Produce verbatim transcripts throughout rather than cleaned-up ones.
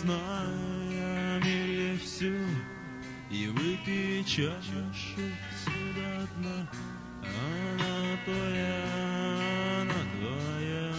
зная о мире всю, и выпей чашу сюда дна. Она твоя, она твоя.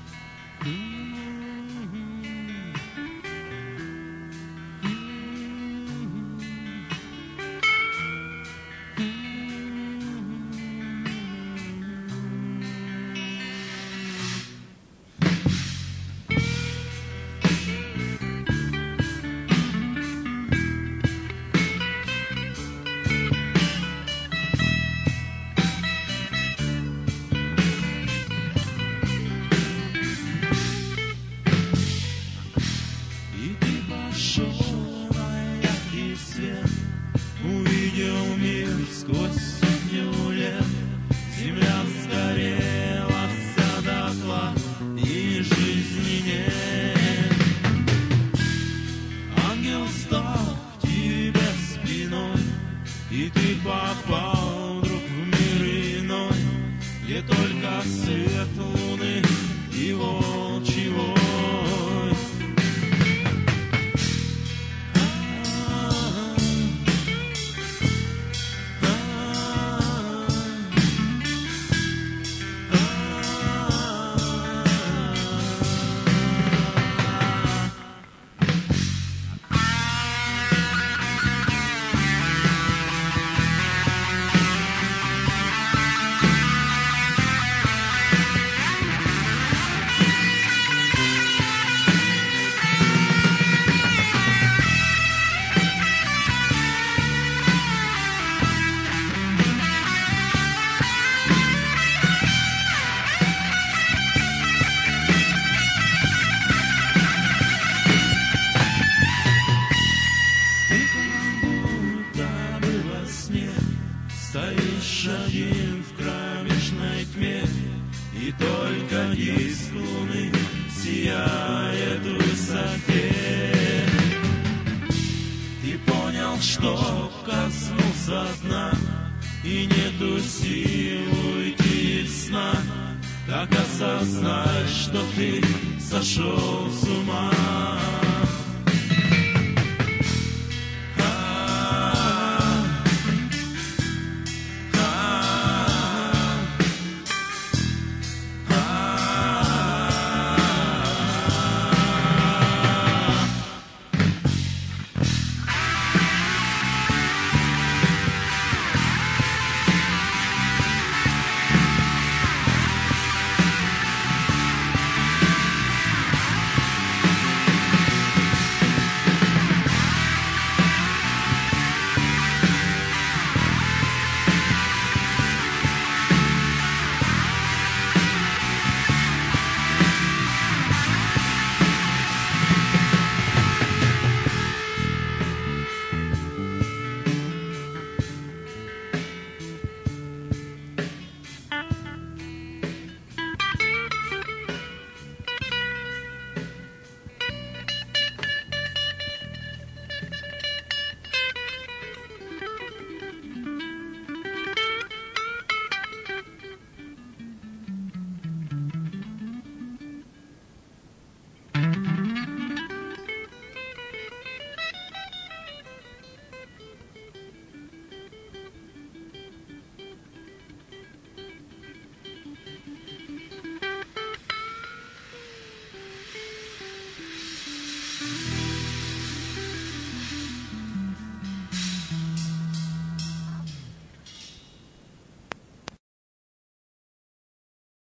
Увидел мир сквозь сотню лет. Земля сгорела вся дотла, и жизни нет. Ангел стал к тебе спиной, и ты попал вдруг в мир иной, где только свет луны и волчий вой. Стоишь один в кромешной тьме, и только диск луны сияет в высоте. Ты понял, что коснулся дна, и нету сил уйти из сна. Так осознай, что ты сошел с ума.